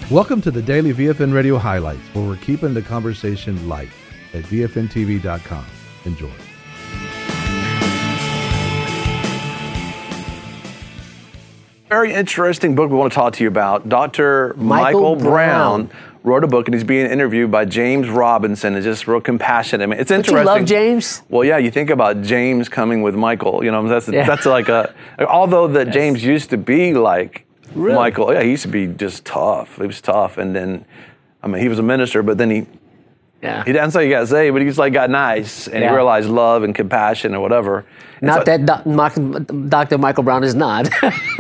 Welcome to the Daily VFN Radio Highlights, where we're keeping the conversation light at VFNTV.com. Enjoy. Very interesting book we want to talk to you about. Dr. Michael Brown wrote a book, and he's being interviewed by James Robinson. It's just real compassionate. I mean, it's interesting. Don't you love James? Well, yeah, you think about James coming with Michael. You know, that's like a. Although that James used to be like Michael. Yeah, he used to be just tough. He was tough, and then, I mean, he was a minister, but then he didn't say he got saved, but he just like got nice, and he realized love and compassion or whatever. Not that Dr. Michael Brown is not.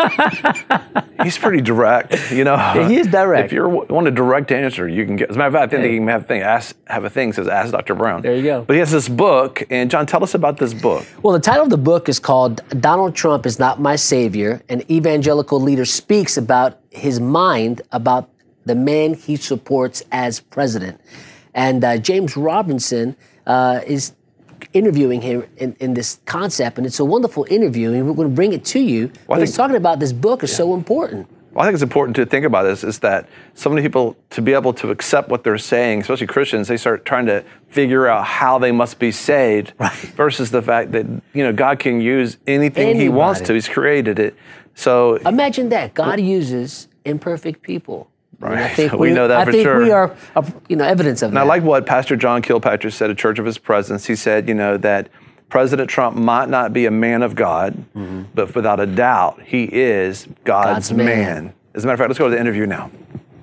He's pretty direct, you know. Yeah, he is direct. If you want a direct answer, you can get. As a matter of fact, I think they even have a thing that says "Ask Dr. Brown." There you go. But he has this book, and John, tell us about this book. Well, the title of the book is called "Donald Trump is Not My Savior." An evangelical leader speaks about his mind about the man he supports as president, and James Robinson is interviewing him in this concept, and it's a wonderful interview, and we're going to bring it to you. Well, he's talking about this book is so important. Well, I think it's important to think about this, is that so many people, to be able to accept what they're saying, especially Christians, they start trying to figure out how they must be saved, versus the fact that, you know, God can use anything He wants to. He's created it. So imagine that. God uses imperfect people. Right. I think we know that for sure. I think we are, evidence of that. And I like what Pastor John Kilpatrick said at Church of His Presence. He said, you know, that President Trump might not be a man of God, but without a doubt, he is God's man. As a matter of fact, let's go to the interview now.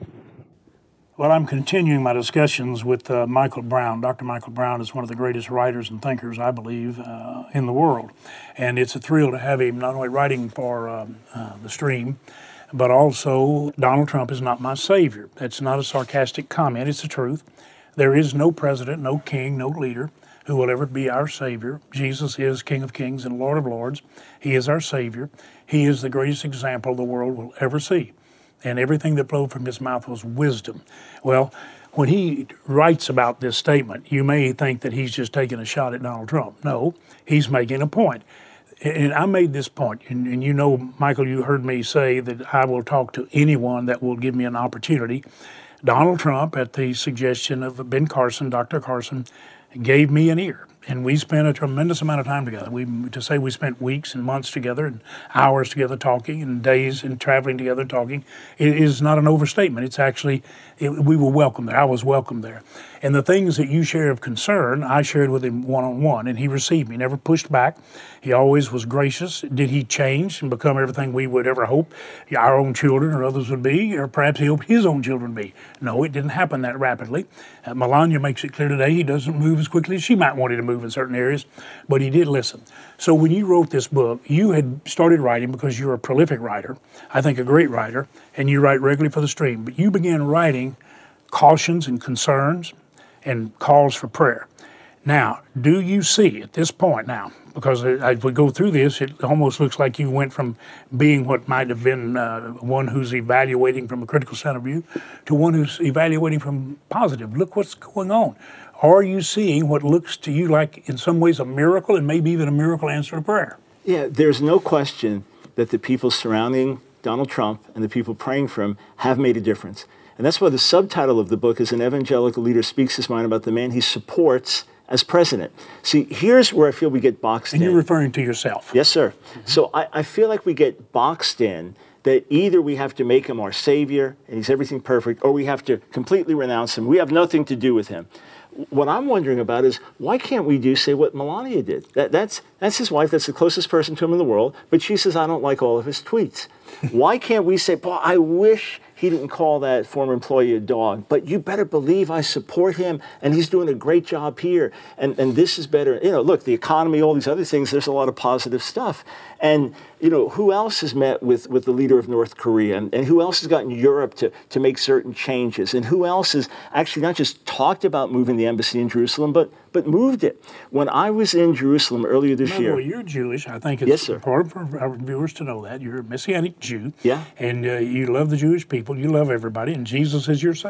Well, I'm continuing my discussions with Michael Brown. Dr. Michael Brown is one of the greatest writers and thinkers, I believe, in the world. And it's a thrill to have him not only writing for the stream, but also, Donald Trump is not my savior. That's not a sarcastic comment, it's the truth. There is no president, no king, no leader who will ever be our savior. Jesus is King of Kings and Lord of Lords. He is our savior. He is the greatest example the world will ever see. And everything that flowed from his mouth was wisdom. Well, when he writes about this statement, you may think that he's just taking a shot at Donald Trump. No, he's making a point. And I made this point, and you know, Michael, you heard me say that I will talk to anyone that will give me an opportunity. Donald Trump, at the suggestion of Ben Carson, Dr. Carson, gave me an ear. And we spent a tremendous amount of time together. To say we spent weeks and months together and hours together talking and days and traveling together talking, it is not an overstatement. It's actually, we were welcome there. I was welcome there. And the things that you share of concern, I shared with him one-on-one, and he received me, never pushed back. He always was gracious. Did he change and become everything we would ever hope our own children or others would be, or perhaps he hoped his own children would be? No, it didn't happen that rapidly. Melania makes it clear today he doesn't move as quickly as she might want him to move in certain areas, but he did listen. So when you wrote this book, you had started writing because you're a prolific writer, I think a great writer, and you write regularly for the stream, but you began writing cautions and concerns and calls for prayer. Now, do you see at this point now, because as we go through this, it almost looks like you went from being what might have been one who's evaluating from a critical center view to one who's evaluating from positive. Look what's going on. Are you seeing what looks to you like in some ways a miracle and maybe even a miracle answer to prayer? Yeah, there's no question that the people surrounding Donald Trump and the people praying for him have made a difference. And that's why the subtitle of the book is An Evangelical Leader Speaks His Mind About the Man He Supports as President. See, here's where I feel we get boxed in. And you're referring to yourself. Yes, sir. So I feel like we get boxed in that either we have to make him our savior and he's everything perfect, or we have to completely renounce him. We have nothing to do with him. What I'm wondering about is, why can't we say what Melania did? That's his wife, that's the closest person to him in the world, but she says, I don't like all of his tweets. Why can't we say, boy, I wish he didn't call that former employee a dog, but you better believe I support him, and he's doing a great job here, and this is better. You know, look, the economy, all these other things, there's a lot of positive stuff. And, you know, who else has met with the leader of North Korea, and who else has gotten Europe to make certain changes, and who else has actually not just talked about moving the embassy in Jerusalem, but moved it. When I was in Jerusalem earlier this year. Well, you're Jewish. I think it's important for our viewers to know that. You're a Messianic Jew. Yeah. And you love the Jewish people. You love everybody. And Jesus is your Savior.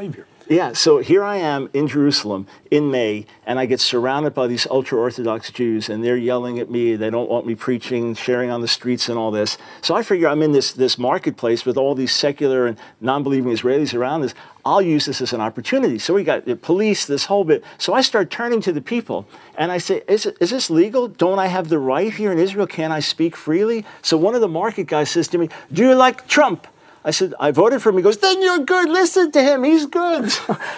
Yeah, so here I am in Jerusalem in May, and I get surrounded by these ultra-Orthodox Jews, and they're yelling at me. They don't want me preaching, sharing on the streets and all this. So I figure I'm in this marketplace with all these secular and non-believing Israelis around us. I'll use this as an opportunity. So we got the police, this whole bit. So I start turning to the people, and I say, is this legal? Don't I have the right here in Israel? Can't I speak freely? So one of the market guys says to me, do you like Trump? I said, I voted for him. He goes, then you're good. Listen to him. He's good.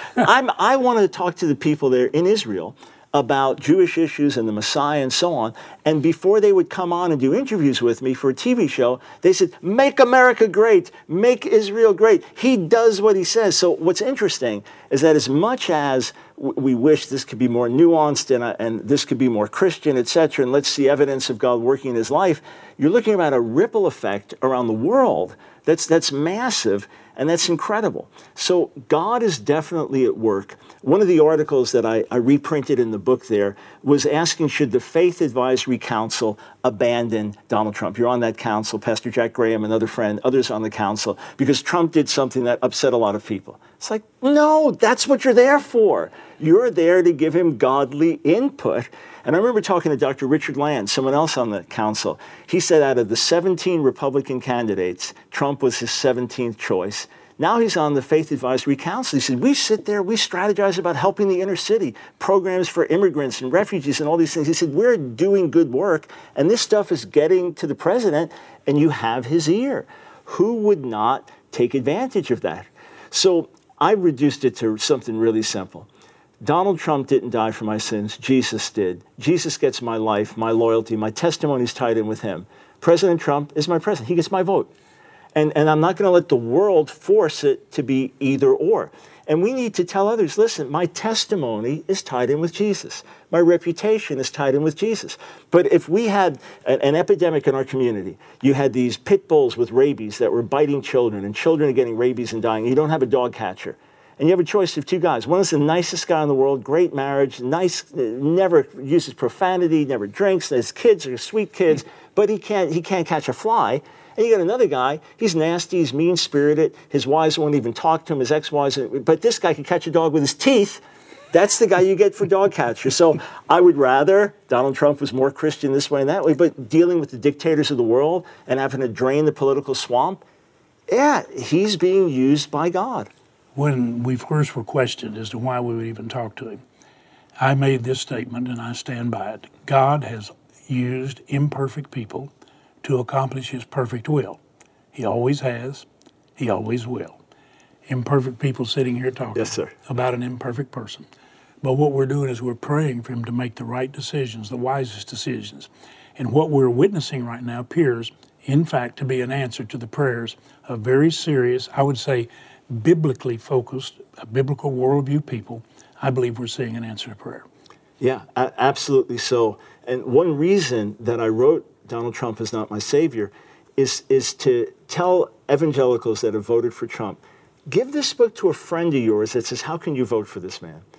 I want to talk to the people there in Israel about Jewish issues and the Messiah and so on. And before they would come on and do interviews with me for a TV show, they said, make America great. Make Israel great. He does what he says. So what's interesting is that as much as we wish this could be more nuanced and this could be more Christian, etc., and let's see evidence of God working in his life, you're looking at a ripple effect around the world that's massive, and that's incredible. So God is definitely at work. One of the articles that I reprinted in the book there was asking, should the Faith Advisory Council abandon Donald Trump? You're on that council, Pastor Jack Graham, another friend, others on the council, because Trump did something that upset a lot of people. It's like, no, that's what you're there for. You're there to give him godly input. And I remember talking to Dr. Richard Land, someone else on the council. He said out of the 17 Republican candidates, Trump was his 17th choice. Now he's on the Faith Advisory Council. He said, we sit there, we strategize about helping the inner city, programs for immigrants and refugees and all these things. He said, we're doing good work, and this stuff is getting to the president, and you have his ear. Who would not take advantage of that? So I reduced it to something really simple. Donald Trump didn't die for my sins. Jesus did. Jesus gets my life, my loyalty, my testimony is tied in with him. President Trump is my president. He gets my vote. And I'm not going to let the world force it to be either or. And we need to tell others, listen, my testimony is tied in with Jesus. My reputation is tied in with Jesus. But if we had an epidemic in our community, you had these pit bulls with rabies that were biting children, and children are getting rabies and dying, and you don't have a dog catcher. And you have a choice of two guys. One is the nicest guy in the world, great marriage, nice, never uses profanity, never drinks. His kids are sweet kids, but he can't catch a fly. And you got another guy, he's nasty, he's mean-spirited, his wives won't even talk to him, his ex-wives, but this guy can catch a dog with his teeth. That's the guy you get for dog catcher. So I would rather, Donald Trump was more Christian this way and that way, but dealing with the dictators of the world and having to drain the political swamp, yeah, he's being used by God. When we first were questioned as to why we would even talk to him, I made this statement, and I stand by it. God has used imperfect people to accomplish his perfect will. He always has. He always will. Imperfect people sitting here talking about an imperfect person. But what we're doing is we're praying for him to make the right decisions, the wisest decisions. And what we're witnessing right now appears, in fact, to be an answer to the prayers of very serious, I would say, biblically focused, a biblical worldview people. I believe we're seeing an answer to prayer. Yeah, absolutely so. And one reason that I wrote Donald Trump is not my savior is to tell evangelicals that have voted for Trump, give this book to a friend of yours that says, how can you vote for this man?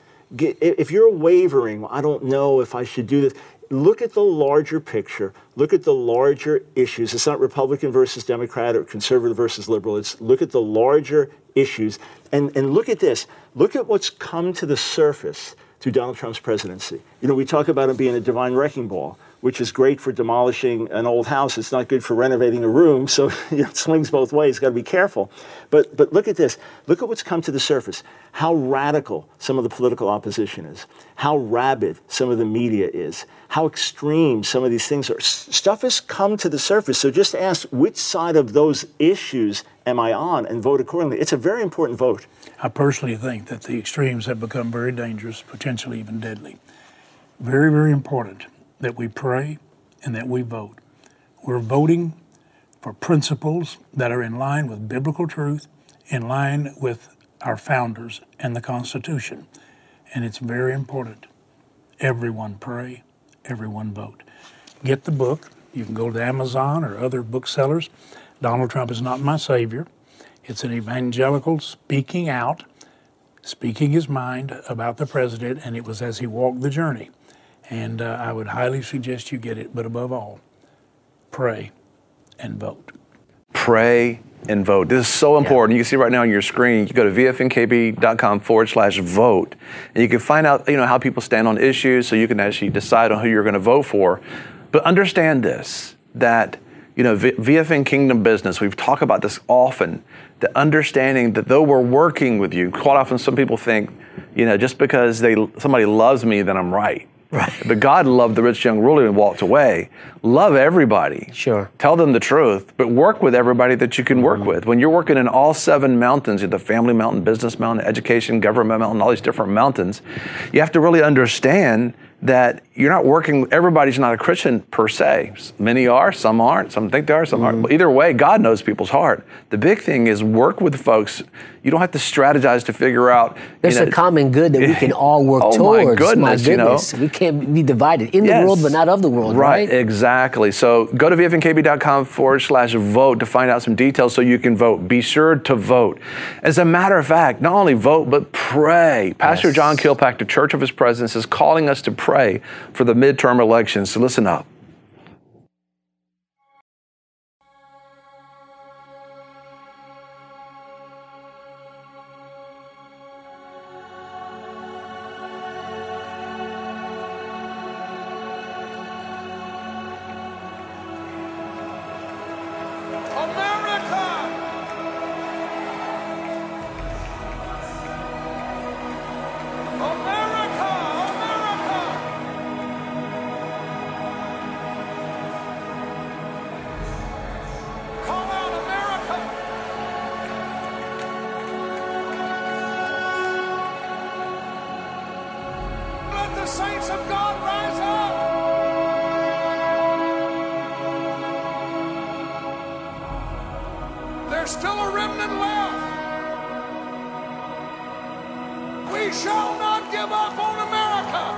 If you're wavering, I don't know if I should do this, look at the larger picture. Look at the larger issues. It's not Republican versus Democrat or conservative versus liberal. It's look at the larger issues. And look at this. Look at what's come to the surface through Donald Trump's presidency. You know, we talk about him being a divine wrecking ball, which is great for demolishing an old house. It's not good for renovating a room, so it swings both ways. Got to be careful. But look at this. Look at what's come to the surface. How radical some of the political opposition is. How rabid some of the media is. How extreme some of these things are. Stuff has come to the surface. So just ask, which side of those issues am I on, and vote accordingly. It's a very important vote. I personally think that the extremes have become very dangerous, potentially even deadly. Very, very important that we pray and that we vote. We're voting for principles that are in line with biblical truth, in line with our founders and the Constitution. And it's very important. Everyone pray, everyone vote. Get the book. You can go to Amazon or other booksellers. Donald Trump is not my savior. It's an evangelical speaking out, speaking his mind about the president, and it was as he walked the journey. And I would highly suggest you get it, but above all, pray and vote. pray and vote. This is so important. You can see right now on your screen, you go to vfnkb.com/vote, and you can find out, how people stand on issues, so you can actually decide on who you're going to vote for. But understand this, that, VFN Kingdom Business, we've talked about this often, the understanding that though we're working with you, quite often some people think, just because somebody loves me, then I'm right. Right. But God loved the rich young ruler and walked away. Love everybody. Sure. Tell them the truth, but work with everybody that you can work with. When you're working in all 7 mountains, the family mountain, business mountain, education, government mountain, all these different mountains, you have to really understand that you're not working, everybody's not a Christian per se. Many are, some aren't, some think they are, some aren't. But either way, God knows people's heart. The big thing is work with folks. You don't have to strategize to figure out. There's a common good that we can all work towards. My goodness. We can't be divided in the world, but not of the world, right? Exactly. So go to vfnkb.com/vote to find out some details so you can vote. Be sure to vote. As a matter of fact, not only vote, but pray. Pastor John Kilpack, the Church of His Presence, is calling us to pray for the midterm elections. So listen up. Saints of God, rise up! There's still a remnant left. We shall not give up on America.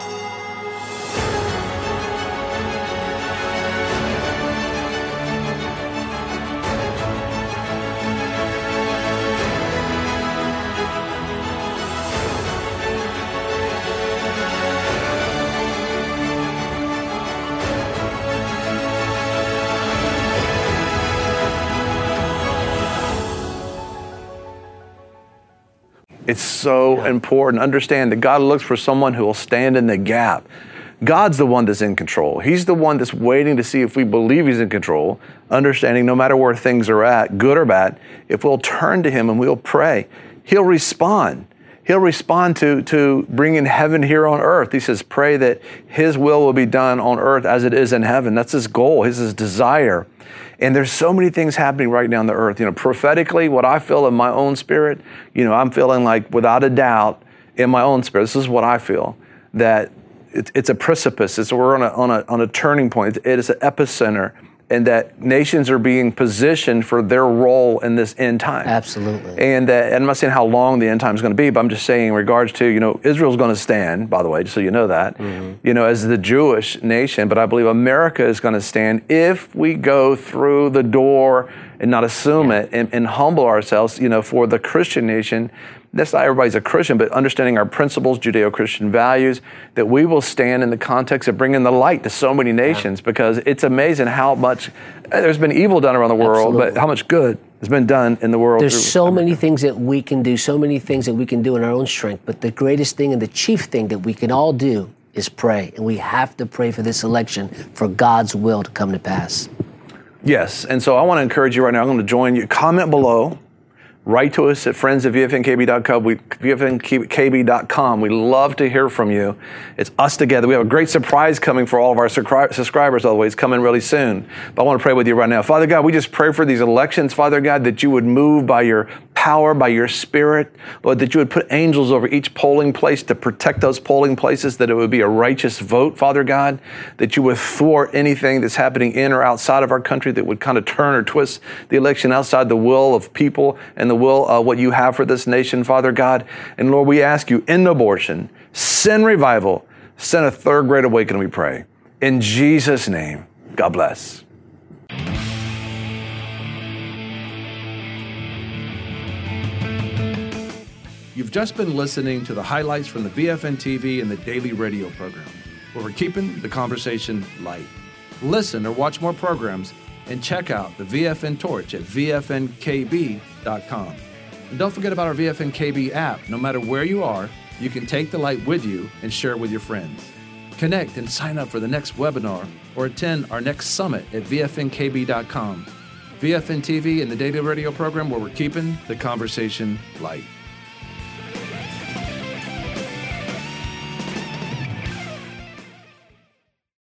It's so important. Understand that God looks for someone who will stand in the gap. God's the one that's in control. He's the one that's waiting to see if we believe He's in control, understanding no matter where things are at, good or bad, if we'll turn to Him and we'll pray, He'll respond. He'll respond to bringing heaven here on earth. He says, pray that His will be done on earth as it is in heaven. That's His goal, His desire. And there's so many things happening right now on the earth. Prophetically, what I feel in my own spirit, I'm feeling like without a doubt in my own spirit, this is what I feel, that it's a precipice. We're on a turning point. It is an epicenter, and that nations are being positioned for their role in this end time. Absolutely. And I'm not saying how long the end time is going to be, but I'm just saying in regards to, Israel's going to stand, by the way, just so you know that, as the Jewish nation, but I believe America is going to stand if we go through the door and not assume it and humble ourselves, for the Christian nation. That's not everybody's a Christian, but understanding our principles, Judeo-Christian values, that we will stand in the context of bringing the light to so many nations, because it's amazing how much there's been evil done around the world, but how much good has been done in the world. There's so many things that we can do, so many things that we can do in our own strength, but the greatest thing and the chief thing that we can all do is pray. And we have to pray for this election for God's will to come to pass. Yes, and so I want to encourage you right now. I'm going to join you. Comment below. Write to us at friends@vfnkb.com. We love to hear from you. It's us together. We have a great surprise coming for all of our subscribers, by the way. It's coming really soon. But I want to pray with you right now. Father God, we just pray for these elections, Father God, that you would move by your power, by your Spirit, Lord, that you would put angels over each polling place to protect those polling places, that it would be a righteous vote, Father God, that you would thwart anything that's happening in or outside of our country that would kind of turn or twist the election outside the will of people and the will of what you have for this nation, Father God. And Lord, we ask you, end abortion, send revival, send a third great awakening, we pray. In Jesus' name, God bless. You've just been listening to the highlights from the VFN TV and the daily radio program, where we're keeping the conversation light. Listen or watch more programs and check out the VFN Torch at VFNKB.com. And don't forget about our VFNKB app. No matter where you are, you can take the light with you and share it with your friends. Connect and sign up for the next webinar or attend our next summit at VFNKB.com. VFN TV and the daily radio program where we're keeping the conversation light.